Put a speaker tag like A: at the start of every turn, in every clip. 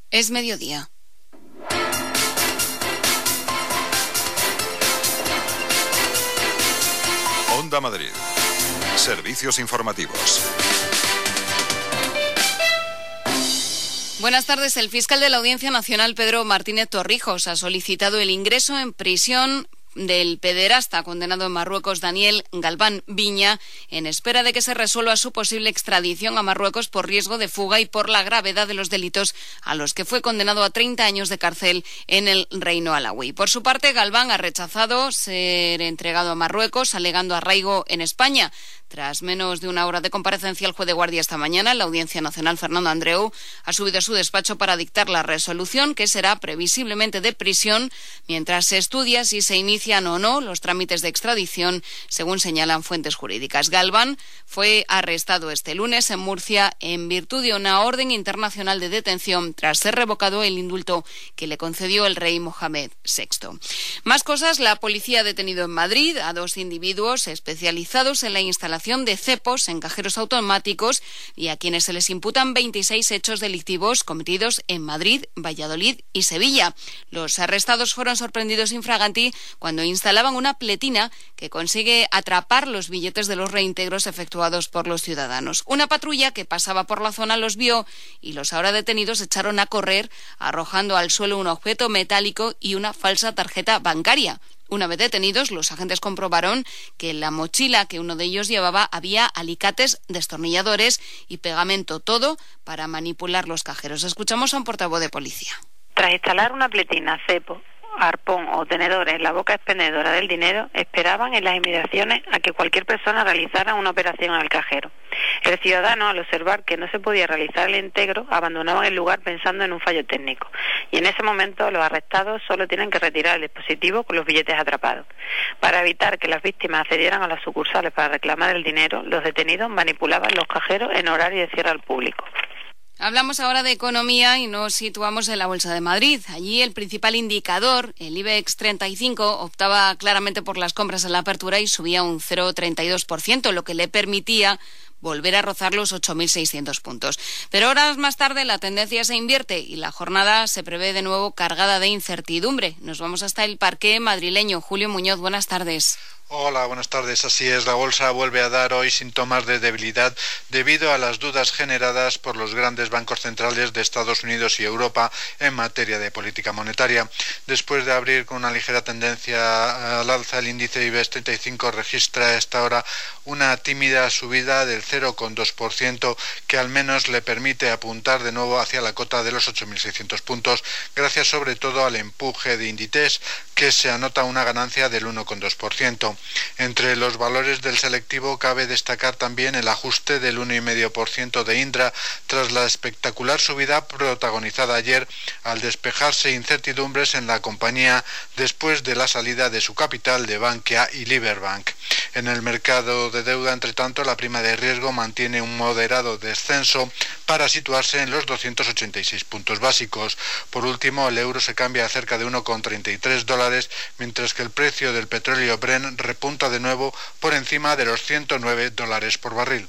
A: Es mediodía.
B: Onda Madrid. Servicios informativos.
A: Buenas tardes. El fiscal de la Audiencia Nacional, Pedro Martínez Torrijos, ha solicitado el ingreso en prisión del pederasta condenado en Marruecos, Daniel Galván Viña, en espera de que se resuelva su posible extradición a Marruecos por riesgo de fuga y por la gravedad de los delitos a los que fue condenado a 30 años de cárcel en el Reino Alauí. Por su parte, Galván ha rechazado ser entregado a Marruecos, alegando arraigo en España. Tras menos de una hora de comparecencia, el juez de guardia esta mañana en la Audiencia Nacional, Fernando Andreu, ha subido a su despacho para dictar la resolución, que será previsiblemente de prisión, mientras se estudia si se inician o no los trámites de extradición, según señalan fuentes jurídicas. Galván fue arrestado este lunes en Murcia en virtud de una orden internacional de detención tras ser revocado el indulto que le concedió el rey Mohamed VI. Más cosas. La policía ha detenido en Madrid a 2 individuos especializados en la instalación de cepos en cajeros automáticos y a quienes se les imputan 26 hechos delictivos cometidos en Madrid, Valladolid y Sevilla. Los arrestados fueron sorprendidos infraganti cuando instalaban una pletina que consigue atrapar los billetes de los reintegros efectuados por los ciudadanos. Una patrulla que pasaba por la zona los vio y los ahora detenidos echaron a correr, arrojando al suelo un objeto metálico y una falsa tarjeta bancaria. Una vez detenidos, los agentes comprobaron que en la mochila que uno de ellos llevaba había alicates, destornilladores y pegamento, todo para manipular los cajeros. Escuchamos a un portavoz de policía.
C: Tras instalar una pletina, cepo, arpón o tenedores en la boca expendedora del dinero, esperaban en las inmediaciones a que cualquier persona realizara una operación en el cajero. El ciudadano, al observar que no se podía realizar el integro, abandonaban el lugar pensando en un fallo técnico. Y en ese momento los arrestados solo tienen que retirar el dispositivo con los billetes atrapados. Para evitar que las víctimas accedieran a las sucursales para reclamar el dinero, los detenidos manipulaban los cajeros en horario de cierre al público.
A: Hablamos ahora de economía y nos situamos en la Bolsa de Madrid. Allí el principal indicador, el IBEX 35, optaba claramente por las compras en la apertura y subía un 0,32%, lo que le permitía volver a rozar los 8.600 puntos. Pero horas más tarde la tendencia se invierte y la jornada se prevé de nuevo cargada de incertidumbre. Nos vamos hasta el parqué madrileño. Julio Muñoz, buenas tardes.
D: Hola, buenas tardes. Así es, la bolsa vuelve a dar hoy síntomas de debilidad debido a las dudas generadas por los grandes bancos centrales de Estados Unidos y Europa en materia de política monetaria. Después de abrir con una ligera tendencia al alza, el índice IBEX 35 registra a esta hora una tímida subida del 0,2% que al menos le permite apuntar de nuevo hacia la cota de los 8.600 puntos, gracias sobre todo al empuje de Inditex, que se anota una ganancia del 1,2%. Entre los valores del selectivo cabe destacar también el ajuste del 1,5% de Indra tras la espectacular subida protagonizada ayer al despejarse incertidumbres en la compañía después de la salida de su capital de Bankia y Liberbank. En el mercado de deuda, entre tanto, la prima de riesgo mantiene un moderado descenso para situarse en los 286 puntos básicos. Por último, el euro se cambia a cerca de $1,33, mientras que el precio del petróleo Brent repunta de nuevo por encima de los $109 por barril.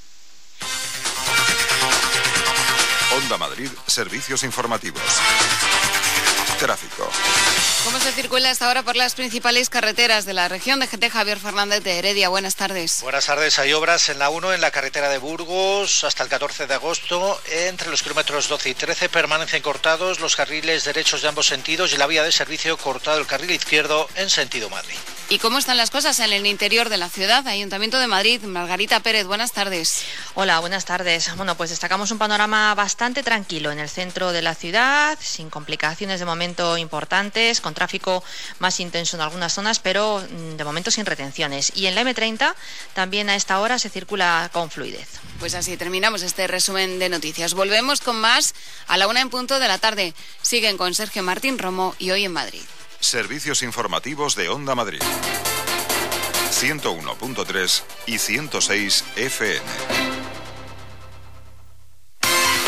B: Onda Madrid, servicios informativos. Tráfico.
A: ¿Cómo se circula hasta ahora por las principales carreteras de la región? DGT, Javier Fernández de Heredia, buenas tardes.
E: Buenas tardes. Hay obras en la 1 en la carretera de Burgos hasta el 14 de agosto. Entre los kilómetros 12 y 13 permanecen cortados los carriles derechos de ambos sentidos y la vía de servicio cortado el carril izquierdo en sentido Madrid.
A: ¿Y cómo están las cosas en el interior de la ciudad? Ayuntamiento de Madrid, Margarita Pérez, buenas tardes.
F: Hola, buenas tardes. Bueno, pues destacamos un panorama bastante tranquilo en el centro de la ciudad, sin complicaciones de momento importantes, con tráfico más intenso en algunas zonas, pero de momento sin retenciones. Y en la M30 también a esta hora se circula con fluidez.
A: Pues así terminamos este resumen de noticias. Volvemos con más a la 1:00 p.m. Siguen con Sergio Martín Romo y Hoy en Madrid.
B: Servicios informativos de Onda Madrid. 101.3 y 106 FM.